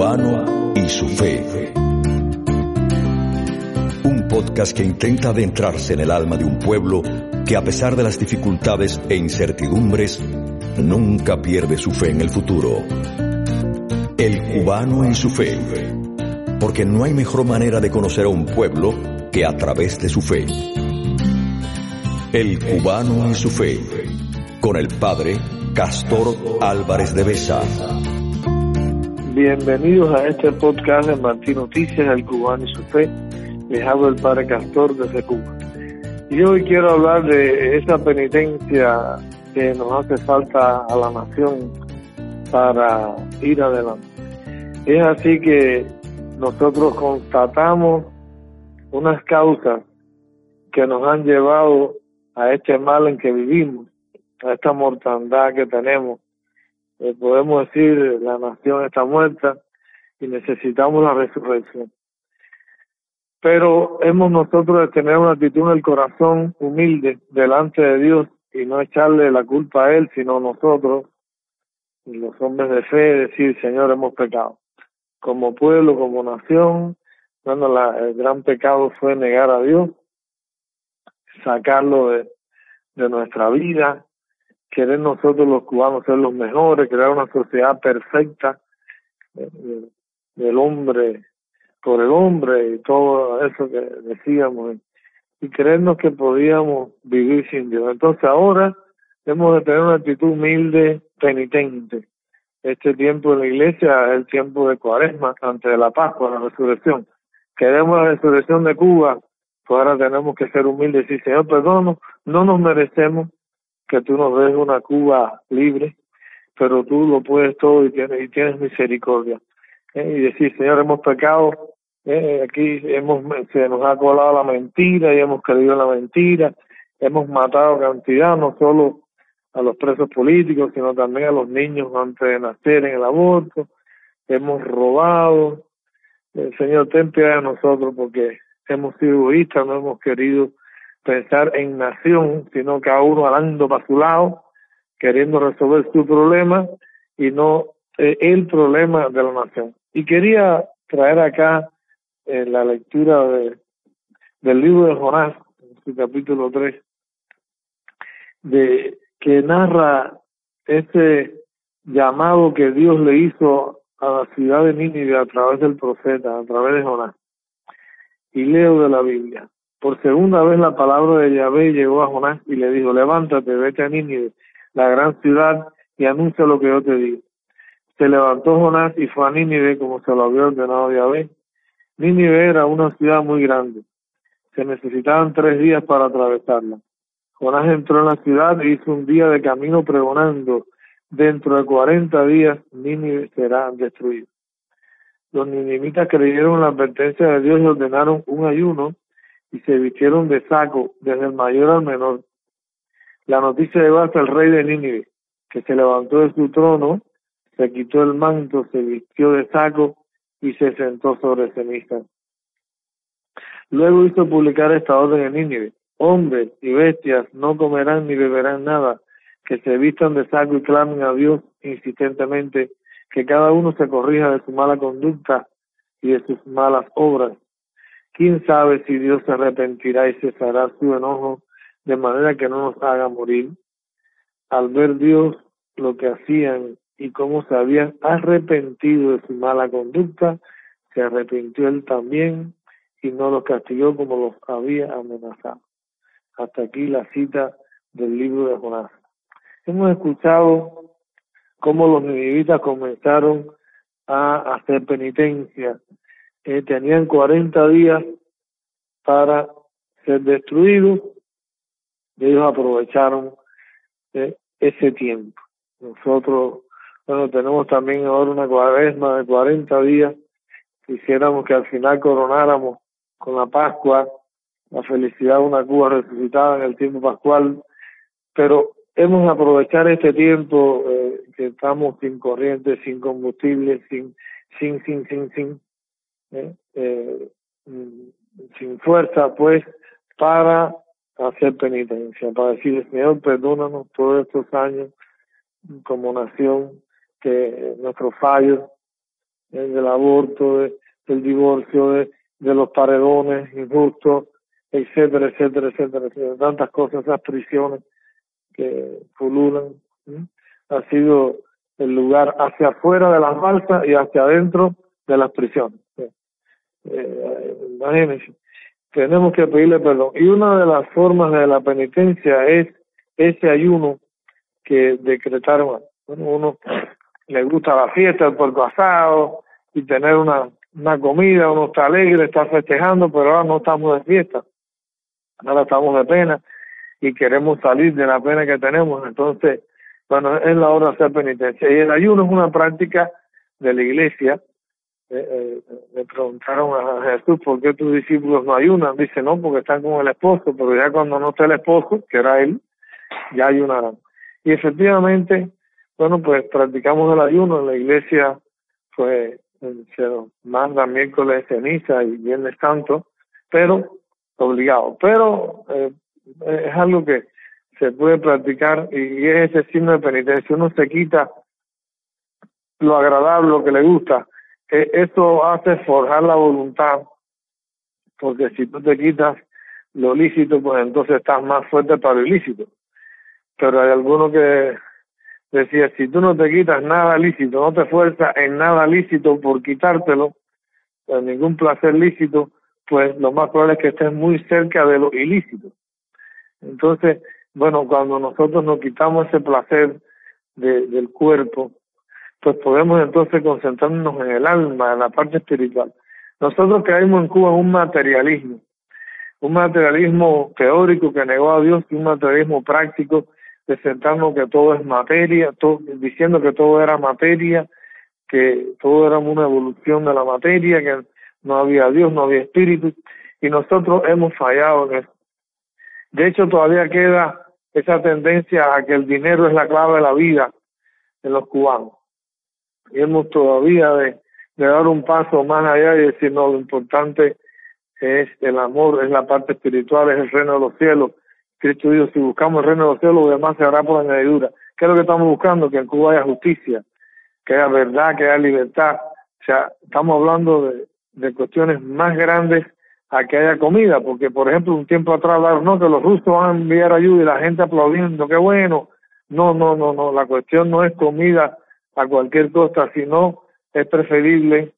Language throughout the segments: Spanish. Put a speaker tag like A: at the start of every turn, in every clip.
A: cubano y su fe. Un podcast que intenta adentrarse en el alma de un pueblo que, a pesar de las dificultades e incertidumbres, nunca pierde su fe en el futuro. El cubano y su fe. Porque no hay mejor manera de conocer a un pueblo que a través de su fe. El cubano y su fe. Con el padre Castor Álvarez de Besa.
B: Bienvenidos a este podcast de Martín Noticias, El cubano y su fe. Les hablo el padre Castor desde Cuba. Y hoy quiero hablar de esa penitencia que nos hace falta a la nación para ir adelante. Es así que nosotros constatamos unas causas que nos han llevado a este mal en que vivimos, a esta mortandad que tenemos. Podemos decir, la nación está muerta y necesitamos la resurrección. Pero hemos nosotros de tener una actitud en el corazón humilde delante de Dios y no echarle la culpa a Él, sino nosotros, los hombres de fe, decir, Señor, hemos pecado. Como pueblo, como nación, el gran pecado fue negar a Dios, sacarlo de nuestra vida, querer nosotros los cubanos ser los mejores, crear una sociedad perfecta del hombre por el hombre y todo eso que decíamos, y creernos que podíamos vivir sin Dios. Entonces ahora hemos de tener una actitud humilde, penitente. Este tiempo en la iglesia es el tiempo de Cuaresma, antes de la Pascua, la resurrección. Queremos la resurrección de Cuba, pues ahora tenemos que ser humildes y decir, Señor, perdón, no nos merecemos que tú nos des una Cuba libre, pero tú lo puedes todo y tienes misericordia. Y decir, Señor, hemos pecado, aquí se nos ha colado la mentira y hemos creído en la mentira, hemos matado cantidad, no solo a los presos políticos, sino también a los niños antes de nacer en el aborto, hemos robado. Señor, ten piedad de nosotros porque hemos sido egoístas, no hemos querido pensar en nación, sino cada uno hablando para su lado, queriendo resolver su problema y no el problema de la nación. Y quería traer acá la lectura del libro de Jonás, en su capítulo 3, que narra ese llamado que Dios le hizo a la ciudad de Nínive a través del profeta, a través de Jonás. Y leo de la Biblia. Por segunda vez la palabra de Yahvé llegó a Jonás y le dijo, levántate, vete a Nínive, la gran ciudad, y anuncia lo que yo te digo. Se levantó Jonás y fue a Nínive como se lo había ordenado Yahvé. Nínive era una ciudad muy grande. Se necesitaban 3 días para atravesarla. Jonás entró en la ciudad e hizo un día de camino pregonando, dentro de 40 días Nínive será destruida. Los ninivitas creyeron en la advertencia de Dios y ordenaron un ayuno y se vistieron de saco, desde el mayor al menor. La noticia llegó hasta el rey de Nínive, que se levantó de su trono, se quitó el manto, se vistió de saco y se sentó sobre ceniza. Luego hizo publicar esta orden en Nínive: hombres y bestias no comerán ni beberán nada, que se vistan de saco y clamen a Dios insistentemente, que cada uno se corrija de su mala conducta y de sus malas obras. ¿Quién sabe si Dios se arrepentirá y cesará su enojo de manera que no nos haga morir? Al ver Dios lo que hacían y cómo se habían arrepentido de su mala conducta, se arrepintió él también y no los castigó como los había amenazado. Hasta aquí la cita del libro de Jonás. Hemos escuchado cómo los ninivitas comenzaron a hacer penitencia. Tenían 40 días para ser destruidos, y ellos aprovecharon ese tiempo. Nosotros, tenemos también ahora una Cuaresma de 40 días. Quisiéramos que al final coronáramos con la Pascua, la felicidad de una Cuba resucitada en el tiempo pascual, pero hemos de aprovechar este tiempo que estamos sin corriente, sin combustible, sin fuerza, pues, para hacer penitencia, para decirle, Señor, perdónanos todos estos años como nación, que nuestros fallos, del aborto, del divorcio, de los paredones injustos, etcétera, etcétera, etcétera, etcétera, tantas cosas, esas prisiones que pululan. Ha sido el lugar hacia afuera de las balsas y hacia adentro de las prisiones. Imagínense, tenemos que pedirle perdón. Y una de las formas de la penitencia es ese ayuno que decretaron. Bueno, uno le gusta la fiesta, el puerco asado y tener una comida, uno está alegre, está festejando, pero ahora no estamos de fiesta, ahora estamos de pena y queremos salir de la pena que tenemos. Entonces, bueno, es la hora de hacer penitencia. Y el ayuno es una práctica de la iglesia. Le preguntaron a Jesús, ¿por qué tus discípulos no ayunan? Dice, no, porque están con el esposo, pero ya cuando no está el esposo, que era él, ya ayunarán. Y efectivamente, bueno, pues practicamos el ayuno en la iglesia, pues se nos manda miércoles de ceniza y viernes santo, pero obligado. Pero es algo que se puede practicar y es ese signo de penitencia. Uno se quita lo agradable, lo que le gusta. Esto hace forjar la voluntad, porque si tú te quitas lo lícito, pues entonces estás más fuerte para lo ilícito. Pero hay alguno que decía, si tú no te quitas nada lícito, no te esfuerzas en nada lícito por quitártelo, en ningún placer lícito, pues lo más probable es que estés muy cerca de lo ilícito. Entonces, bueno, cuando nosotros nos quitamos ese placer del cuerpo, pues podemos entonces concentrarnos en el alma, en la parte espiritual. Nosotros caímos en Cuba en un materialismo teórico que negó a Dios y un materialismo práctico de sentarnos que todo es materia, diciendo que todo era materia, que todo era una evolución de la materia, que no había Dios, no había espíritu, y nosotros hemos fallado en eso. De hecho, todavía queda esa tendencia a que el dinero es la clave de la vida en los cubanos. Y hemos todavía de dar un paso más allá y decir, no, lo importante es el amor, es la parte espiritual, es el reino de los cielos. Cristo dijo, si buscamos el reino de los cielos, lo demás se hará por añadidura. ¿Qué es lo que estamos buscando? Que en Cuba haya justicia, que haya verdad, que haya libertad. O sea, estamos hablando de cuestiones más grandes a que haya comida, porque, por ejemplo, un tiempo atrás hablaron, no, que los rusos van a enviar ayuda y la gente aplaudiendo, qué bueno. No, la cuestión no es comida a cualquier costa, sino es preferible,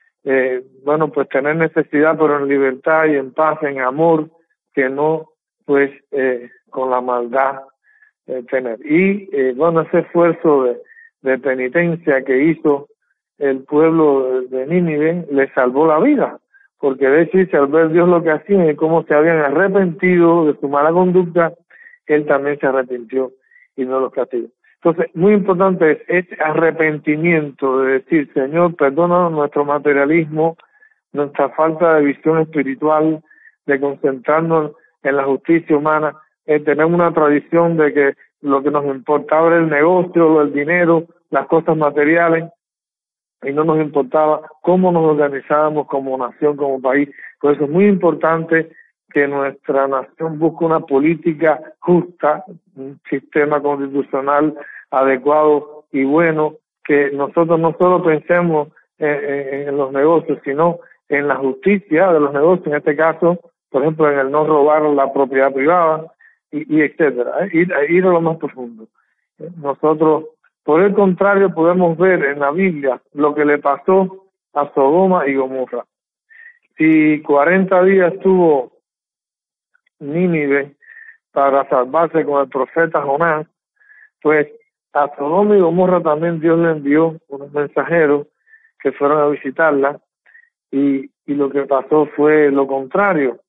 B: bueno, pues tener necesidad, pero en libertad y en paz, en amor, que no, pues, con la maldad tener. Y, bueno, ese esfuerzo de penitencia que hizo el pueblo de Nínive le salvó la vida, porque de hecho, al ver Dios lo que hacían y cómo se habían arrepentido de su mala conducta, él también se arrepintió y no los castigó. Entonces, muy importante es este arrepentimiento de decir, Señor, perdónanos nuestro materialismo, nuestra falta de visión espiritual, de concentrarnos en la justicia humana. Tenemos una tradición de que lo que nos importaba era el negocio, el dinero, las cosas materiales, y no nos importaba cómo nos organizábamos como nación, como país. Por eso es muy importante que nuestra nación busque una política justa, un sistema constitucional adecuado y bueno, que nosotros no solo pensemos en los negocios, sino en la justicia de los negocios, en este caso, por ejemplo, en el no robar la propiedad privada y etcétera, ir a lo más profundo. Nosotros, por el contrario, podemos ver en la Biblia lo que le pasó a Sodoma y Gomorra. Si 40 días tuvo Nínive para salvarse con el profeta Jonás, pues a Sodoma y Gomorra también Dios le envió unos mensajeros que fueron a visitarla y lo que pasó fue lo contrario.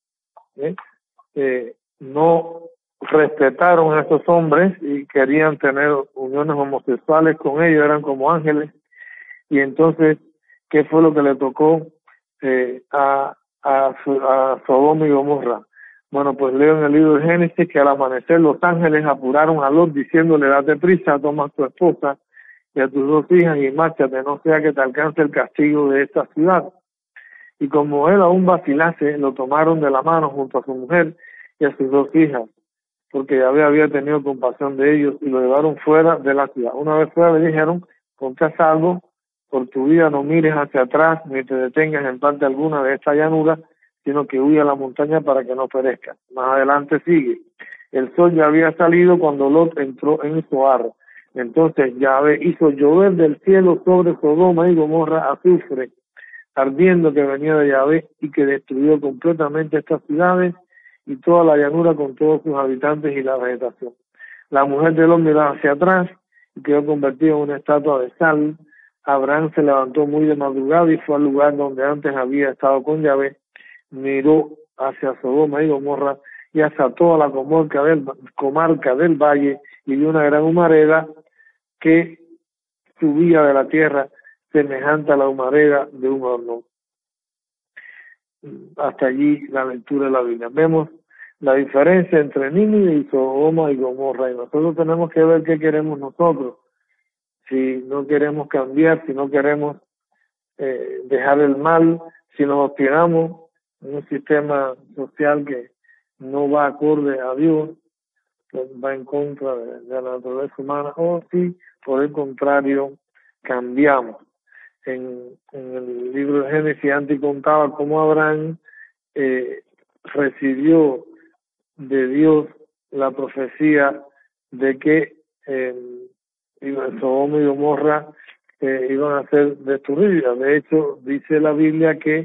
B: No respetaron a esos hombres y querían tener uniones homosexuales con ellos, eran como ángeles. Y entonces, ¿qué fue lo que le tocó a Sodoma y Gomorra? Bueno, pues leo en el libro de Génesis que al amanecer los ángeles apuraron a Lot diciéndole, date prisa, toma a tu esposa y a tus 2 hijas y márchate, no sea que te alcance el castigo de esta ciudad. Y como él aún vacilase, lo tomaron de la mano junto a su mujer y a sus 2 hijas, porque Yahvé había tenido compasión de ellos y lo llevaron fuera de la ciudad. Una vez fuera le dijeron, ponte a salvo, por tu vida no mires hacia atrás ni te detengas en parte alguna de esta llanura, sino que huye a la montaña para que no perezcas. Más adelante sigue. El sol ya había salido cuando Lot entró en Zoar. Entonces Yahvé hizo llover del cielo sobre Sodoma y Gomorra azufre ardiendo que venía de Yahvé y que destruyó completamente estas ciudades y toda la llanura con todos sus habitantes y la vegetación. La mujer de Lot miró hacia atrás y quedó convertida en una estatua de sal. Abraham se levantó muy de madrugada y fue al lugar donde antes había estado con Yahvé, miró hacia Sodoma y Gomorra y hasta toda la comarca del valle y vio una gran humareda que subía de la tierra semejante a la humareda de un horno. Hasta allí la lectura de la Biblia. Vemos la diferencia entre Nínive y Sodoma y Gomorra, y nosotros tenemos que ver qué queremos nosotros. Si no queremos cambiar, si no queremos dejar el mal, si nos obstinamos en un sistema social que no va acorde a Dios, que va en contra de la naturaleza humana, o si por el contrario cambiamos. En el libro de Génesis antes contaba cómo Abraham recibió de Dios la profecía de que Sodoma y Gomorra iban a ser destruidas. De hecho, dice la Biblia que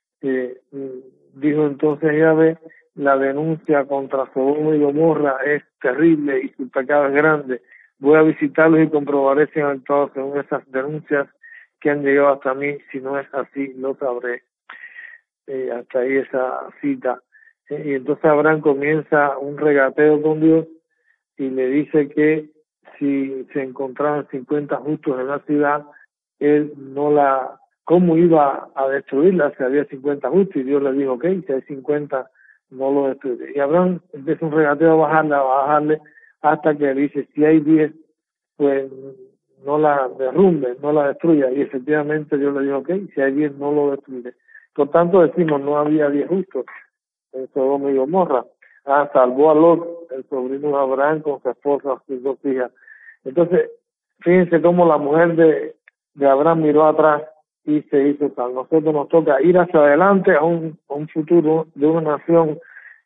B: dijo entonces Yahvé, la denuncia contra Sodoma y Gomorra es terrible y su pecado es grande. Voy a visitarlos y comprobaré si han actuado según esas denuncias que han llegado hasta mí. Si no es así, lo sabré. Hasta ahí esa cita. Y entonces Abraham comienza un regateo con Dios y le dice que si se encontraban 50 justos en la ciudad, él ¿cómo iba a destruirla si había 50 justos? Y Dios le dijo, ok, si hay 50, no lo destruye. Y Abraham empieza un regateo a bajarle, hasta que dice, si hay 10, pues no la derrumbe, no la destruya. Y efectivamente Dios le dijo, ok, si hay 10, no lo destruye. Por tanto decimos, no había 10 justos en Sodoma y Gomorra. Salvó a Lot, el sobrino de Abraham, con su esposa, sus 2 hijas. Entonces, fíjense cómo la mujer de Abraham miró atrás y se hizo tal. Nosotros nos toca ir hacia adelante a un futuro de una nación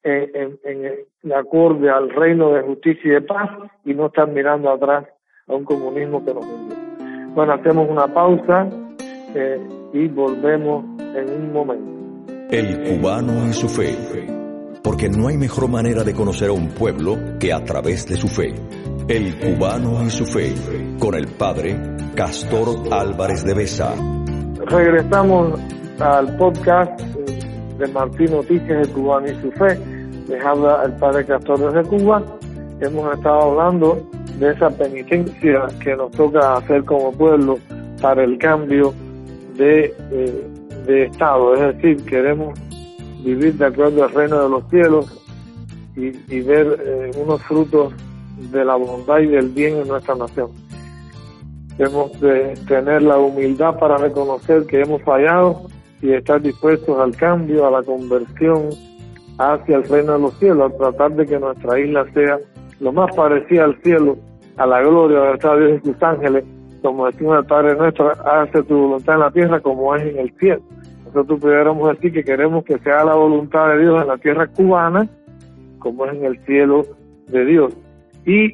B: en acorde al reino de justicia y de paz, y no estar mirando atrás a un comunismo que nos hunde. Bueno, hacemos una pausa y volvemos en un momento.
A: El cubano y su fe, porque no hay mejor manera de conocer a un pueblo que a través de su fe. El cubano y su fe, con el padre Castor Álvarez de Besa.
B: Regresamos al podcast de Martín Noticias, El cubano y su fe. Les habla el padre Castor desde Cuba. Hemos estado hablando de esa penitencia que nos toca hacer como pueblo para el cambio de estado. Es decir, queremos vivir de acuerdo al reino de los cielos y ver unos frutos de la bondad y del bien en nuestra nación. Debemos de tener la humildad para reconocer que hemos fallado y estar dispuestos al cambio, a la conversión hacia el reino de los cielos, a tratar de que nuestra isla sea lo más parecida al cielo, a la gloria de nuestro Dios y sus ángeles, como decimos el Padre nuestro, hace tu voluntad en la tierra como es en el cielo. Nosotros pudiéramos decir que queremos que sea la voluntad de Dios en la tierra cubana, como es en el cielo de Dios. Y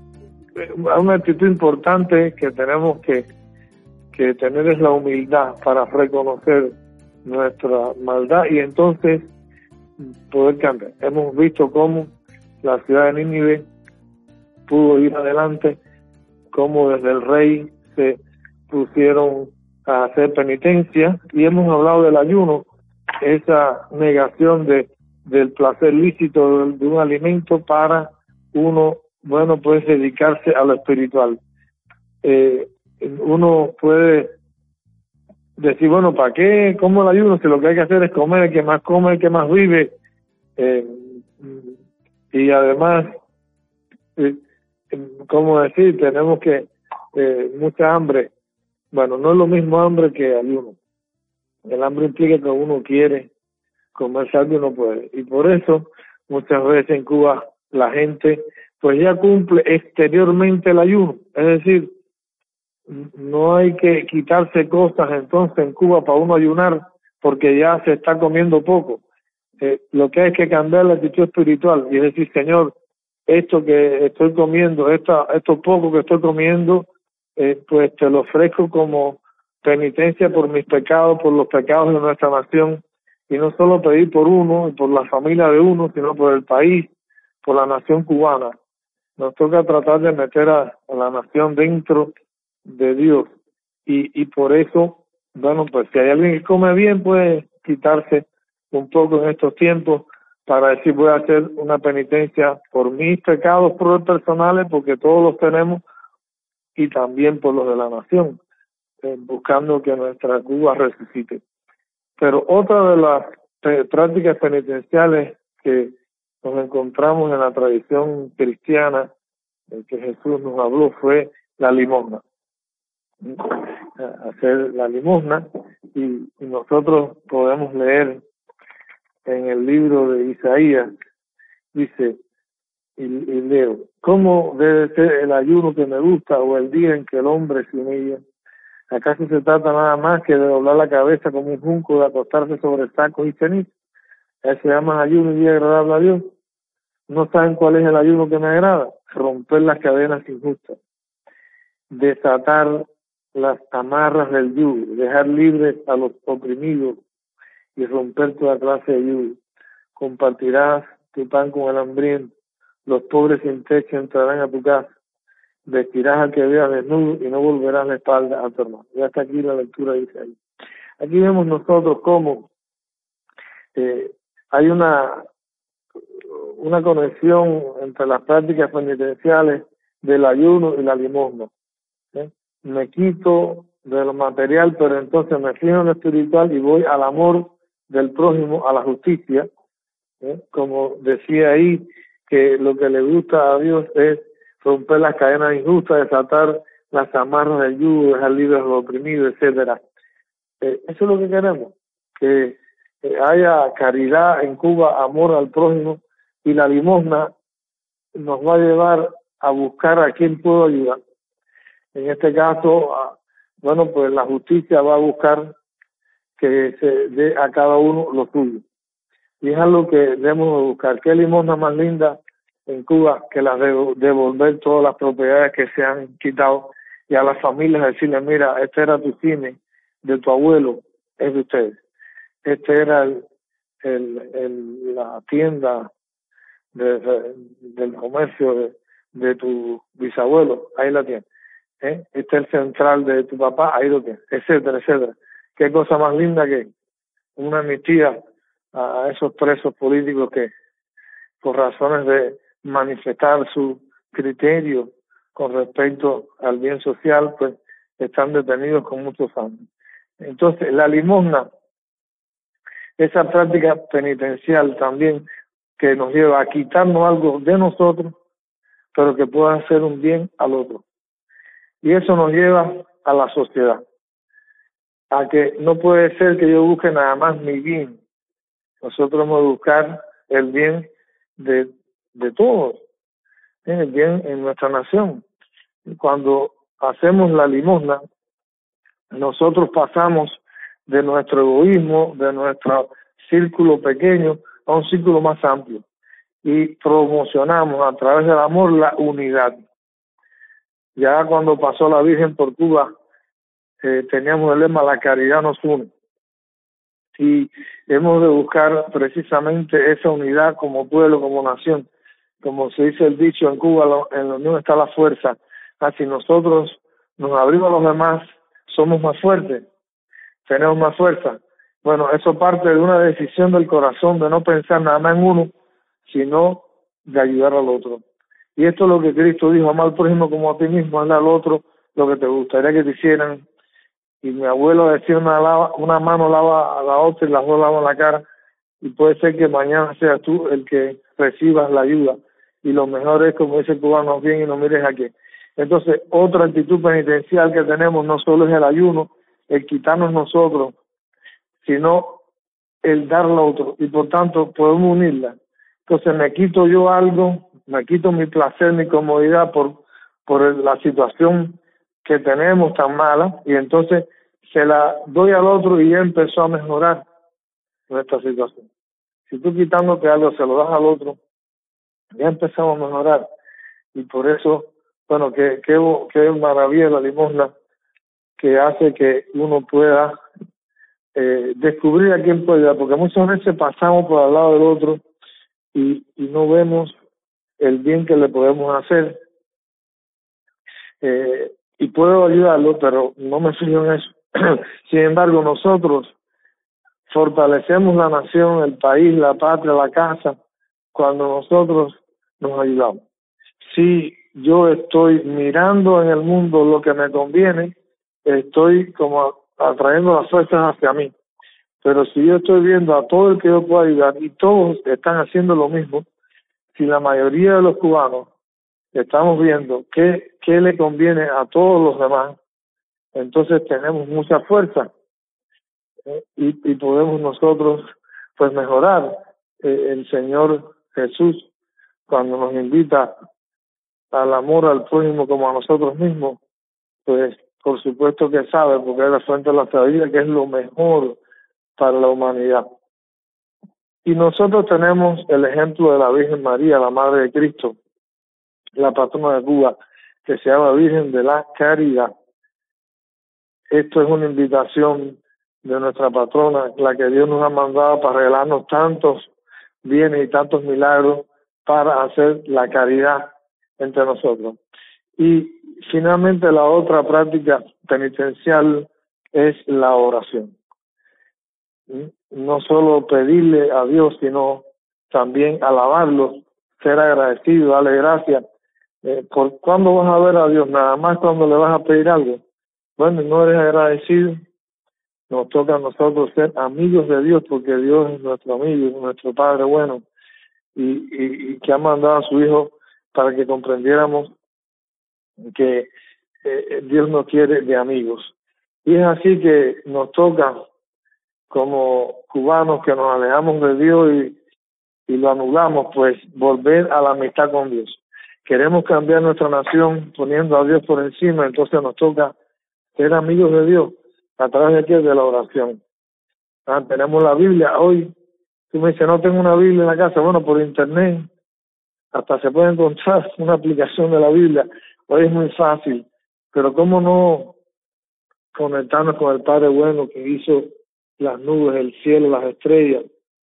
B: una actitud importante que tenemos que tener es la humildad para reconocer nuestra maldad y entonces poder cambiar. Hemos visto cómo la ciudad de Nínive pudo ir adelante, cómo desde el rey se pusieron a hacer penitencia, y hemos hablado del ayuno, esa negación del placer lícito de un alimento para uno, pues dedicarse a lo espiritual. Uno puede decir, bueno, ¿para qué? ¿Cómo el ayuno? Si lo que hay que hacer es comer, el que más come, el que más vive. Y además, ¿cómo decir? Tenemos que mucha hambre. Bueno, no es lo mismo hambre que ayuno. El hambre implica que uno quiere comerse algo y no puede. Y por eso, muchas veces en Cuba, la gente pues ya cumple exteriormente el ayuno. Es decir, no hay que quitarse cosas entonces en Cuba para uno ayunar porque ya se está comiendo poco. Lo que hay que cambiar la actitud espiritual y es decir, Señor, esto que estoy comiendo, esto poco que estoy comiendo, pues te lo ofrezco como penitencia por mis pecados, por los pecados de nuestra nación, y no solo pedir por uno y por la familia de uno, sino por el país, por la nación cubana. Nos toca tratar de meter a la nación dentro de Dios, y por eso, bueno, pues si hay alguien que come bien, puede quitarse un poco en estos tiempos para decir voy a hacer una penitencia por mis pecados personales, porque todos los tenemos, y también por los de la nación, buscando que nuestra Cuba resucite. Pero otra de las prácticas penitenciales que nos encontramos en la tradición cristiana que Jesús nos habló fue la limosna. Hacer la limosna, y nosotros podemos leer en el libro de Isaías, dice, y leo, ¿cómo debe ser el ayuno que me gusta o el día en que el hombre se humilla? ¿Acaso se trata nada más que de doblar la cabeza como un junco, de acostarse sobre sacos y cenizas? Eso se llama ayuno y día agradable a Dios. ¿No saben cuál es el ayuno que me agrada? Romper las cadenas injustas, desatar las amarras del yugo, dejar libres a los oprimidos y romper toda clase de yugo. Compartirás tu pan con el hambriento, los pobres sin techo entrarán a tu casa, vestirás al que veas desnudo y no volverás la espalda a tu hermano. Y hasta aquí la lectura dice ahí. Aquí vemos nosotros cómo hay una conexión entre las prácticas penitenciales del ayuno y la limosna. Me quito de lo material, pero entonces me fijo en lo espiritual y voy al amor del prójimo, a la justicia. Como decía ahí, que lo que le gusta a Dios es romper las cadenas injustas, desatar las amarras del yugo, dejar libres a los oprimidos, etcétera. Eso es lo que queremos, que haya caridad en Cuba, amor al prójimo, y la limosna nos va a llevar a buscar a quién puedo ayudar. En este caso, bueno, pues la justicia va a buscar que se dé a cada uno lo suyo. Y es algo que debemos buscar. ¿Qué limosna más linda en Cuba que la de devolver todas las propiedades que se han quitado, y a las familias decirles, mira, este era tu cine de tu abuelo, es de ustedes. Este era la tienda del comercio de tu bisabuelo, ahí la tienes. Este es el central de tu papá, ahí lo tienes, etcétera, etcétera. Qué cosa más linda que una amnistía a esos presos políticos que, por razones de manifestar su criterio con respecto al bien social, pues están detenidos con muchos años. Entonces, la limosna, esa práctica penitencial también que nos lleva a quitarnos algo de nosotros, pero que pueda hacer un bien al otro. Y eso nos lleva a la sociedad, a que no puede ser que yo busque nada más mi bien. Nosotros hemos de buscar el bien de todos, el bien en nuestra nación. Cuando hacemos la limosna, nosotros pasamos de nuestro egoísmo, de nuestro círculo pequeño, a un círculo más amplio, y promocionamos a través del amor la unidad. Ya cuando pasó la Virgen por Cuba, teníamos el lema, la caridad nos une, y hemos de buscar precisamente esa unidad como pueblo, como nación. Como se dice el dicho en Cuba, en la unión está la fuerza. Si nosotros nos abrimos a los demás, somos más fuertes, tenemos más fuerza. Bueno, eso parte de una decisión del corazón, de no pensar nada más en uno, sino de ayudar al otro. Y esto es lo que Cristo dijo, amar al prójimo como a ti mismo, hazle al otro lo que te gustaría que te hicieran. Y mi abuelo decía, una mano lava a la otra y las dos lavan la cara, y puede ser que mañana seas tú el que recibas la ayuda. Y lo mejor es, como dice el cubano, bien y no mires aquí. Entonces, otra actitud penitencial que tenemos no solo es el ayuno, el quitarnos nosotros, sino el dar al otro, y por tanto podemos unirla. Entonces me quito yo algo, me quito mi placer, mi comodidad por la situación que tenemos tan mala, y entonces se la doy al otro y ya empezó a mejorar nuestra situación. Si tú quitándote algo se lo das al otro, ya empezamos a mejorar. Y por eso, bueno, que maravilla la limosna, que hace que uno pueda descubrir a quién puede dar, porque muchas veces pasamos por al lado del otro y no vemos el bien que le podemos hacer, y puedo ayudarlo, pero no me fijo en eso. Sin embargo, nosotros fortalecemos la nación, el país, la patria, la casa, cuando nosotros nos ayudamos. Si yo estoy mirando en el mundo lo que me conviene, estoy como atrayendo las fuerzas hacia mí. Pero si yo estoy viendo a todo el que yo puedo ayudar y todos están haciendo lo mismo, si la mayoría de los cubanos estamos viendo qué le conviene a todos los demás, entonces tenemos mucha fuerza, y podemos nosotros pues mejorar. El Señor Jesús, cuando nos invita al amor al prójimo como a nosotros mismos, pues por supuesto que sabe, porque es la fuente de la sabiduría, que es lo mejor para la humanidad. Y nosotros tenemos el ejemplo de la Virgen María, la Madre de Cristo, la patrona de Cuba, que se llama Virgen de la Caridad. Esto es una invitación de nuestra patrona, la que Dios nos ha mandado para regalarnos tantos bienes y tantos milagros para hacer la caridad entre nosotros. Y finalmente la otra práctica penitencial es la oración. No solo pedirle a Dios, sino también alabarlo, ser agradecido, darle gracias. ¿Por cuándo vas a ver a Dios? Nada más cuando le vas a pedir algo. Bueno, no eres agradecido. Nos toca a nosotros ser amigos de Dios, porque Dios es nuestro amigo, nuestro Padre bueno, y que ha mandado a su Hijo para que comprendiéramos que Dios nos quiere de amigos. Y es así que nos toca, como cubanos que nos alejamos de Dios y lo anulamos, pues volver a la amistad con Dios. Queremos cambiar nuestra nación poniendo a Dios por encima, entonces nos toca ser amigos de Dios a través de qué, de la oración. Tenemos la Biblia. Hoy tú me dices, no tengo una Biblia en la casa. Bueno, por internet hasta se puede encontrar una aplicación de la Biblia. Hoy es muy fácil, pero cómo no conectarnos con el Padre bueno, que hizo las nubes, el cielo, las estrellas,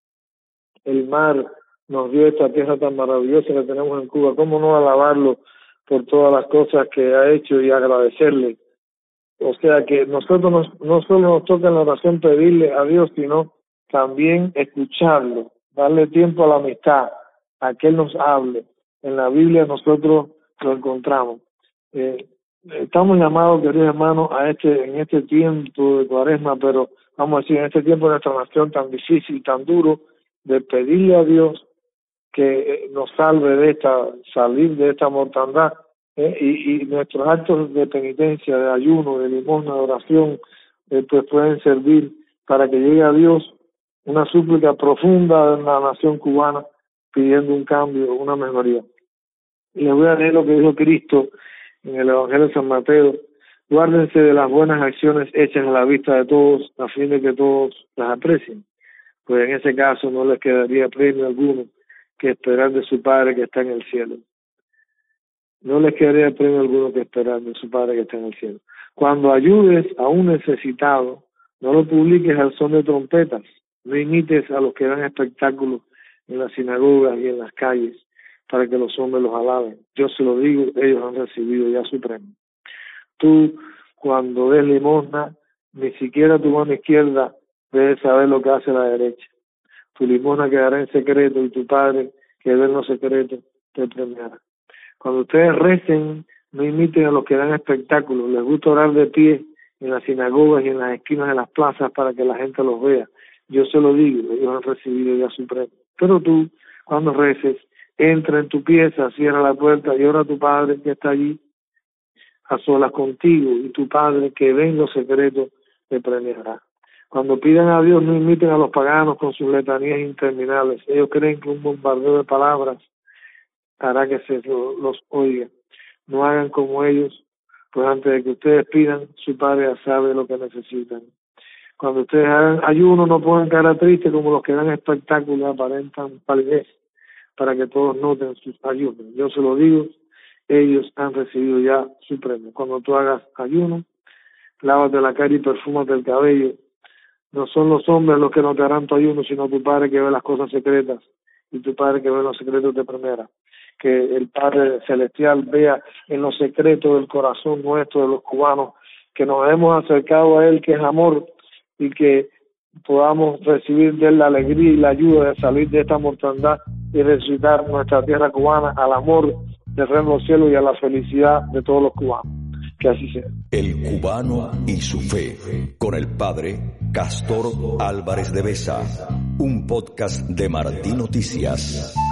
B: el mar, nos dio esta tierra tan maravillosa que tenemos en Cuba. Cómo no alabarlo por todas las cosas que ha hecho y agradecerle. O sea que nosotros no solo nos toca en la oración pedirle a Dios, sino también escucharlo, darle tiempo a la amistad, a que Él nos hable. En la Biblia nosotros lo encontramos. Estamos llamados, queridos hermanos, en este tiempo de Cuaresma, pero vamos a decir, en este tiempo de nuestra nación tan difícil, tan duro, de pedirle a Dios que nos salve salir de esta mortandad. Y nuestros actos de penitencia, de ayuno, de limosna, de oración, pues pueden servir para que llegue a Dios una súplica profunda en la nación cubana, pidiendo un cambio, una mejoría. Y les voy a leer lo que dijo Cristo en el Evangelio de San Mateo: guárdense de las buenas acciones hechas a la vista de todos, a fin de que todos las aprecien. Pues en ese caso no les quedaría premio alguno que esperar de su Padre que está en el cielo. No les quedaría premio alguno que esperar de su Padre que está en el cielo. Cuando ayudes a un necesitado, no lo publiques al son de trompetas, no imites a los que dan espectáculos en las sinagogas y en las calles para que los hombres los alaben. Yo se lo digo, ellos han recibido ya su premio. Tú, cuando des limosna, ni siquiera tu mano izquierda debe saber lo que hace la derecha. Tu limosna quedará en secreto y tu Padre, que ve en lo secreto, te premiará. Cuando ustedes recen, no imiten a los que dan espectáculos. Les gusta orar de pie en las sinagogas y en las esquinas de las plazas para que la gente los vea. Yo se lo digo, ellos han recibido ya su premio. Pero tú, cuando reces, entra en tu pieza, cierra la puerta y ora a tu Padre que está allí a solas contigo, y tu Padre que ve en lo secreto te premiará. Cuando pidan a Dios, no imiten a los paganos con sus letanías interminables. Ellos creen que un bombardeo de palabras hará que se los oiga. No hagan como ellos, pues antes de que ustedes pidan, su Padre ya sabe lo que necesitan. Cuando ustedes hagan ayuno, no pongan cara triste como los que dan espectáculos, aparentan palidez, para que todos noten sus ayunos. Yo se lo digo, ellos han recibido ya su premio. Cuando tú hagas ayuno, lávate la cara y perfúmate el cabello. No son los hombres los que no te harán tu ayuno, sino tu Padre que ve las cosas secretas, y tu Padre que ve los secretos te premiará. Que el Padre Celestial vea en los secretos del corazón nuestro, de los cubanos, que nos hemos acercado a Él, que es amor, y que podamos recibir de Él la alegría y la ayuda de salir de esta mortandad y resucitar nuestra tierra cubana al amor del reino de los cielos y a la felicidad de todos los cubanos. Que así sea.
A: El cubano y su fe, con el padre Castor Álvarez de Besa, un podcast de Martí Noticias.